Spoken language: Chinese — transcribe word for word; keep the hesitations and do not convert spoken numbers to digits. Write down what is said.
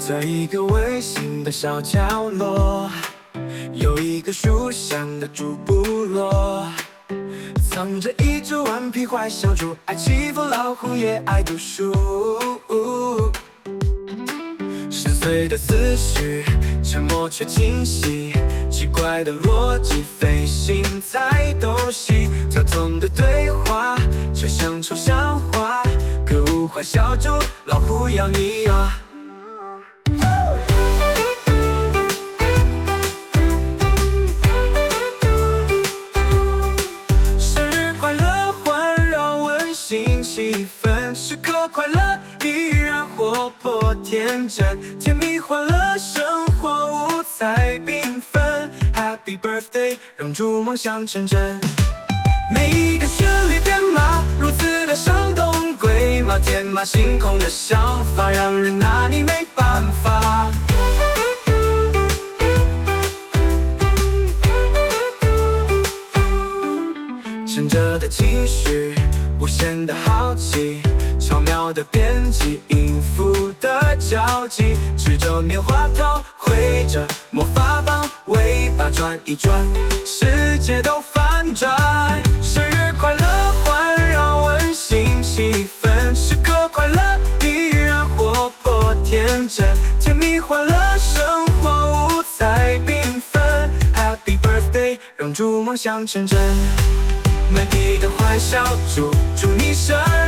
在一个温馨的小角落，有一个书香的猪部落，藏着一只顽皮坏小猪，爱欺负老虎也爱读书。深邃的思绪，沉默却清晰，奇怪的逻辑，费心才懂悉。跳动的对话，却像抽象画。可恶坏小猪，老虎咬你啊！生日快乐，环绕温馨气氛，时刻快乐，依然活泼天真，甜蜜欢乐，生活五彩缤纷。Happy birthday， 让猪梦想成真。每一个旋律编码，如此的生动鬼马，天马行空的想法，让人拿你没办法。沉着的情绪，无限的好奇，巧妙的编辑，音符的交集，指着棉花糖，挥着魔法棒，尾巴转一转，世界都反转。生日快乐，环绕温馨气氛，时刻快乐，依然活泼天真，甜蜜欢乐，生活五彩缤纷。Happy birthday， 让猪梦想成真。美丽的坏小猪，祝你生日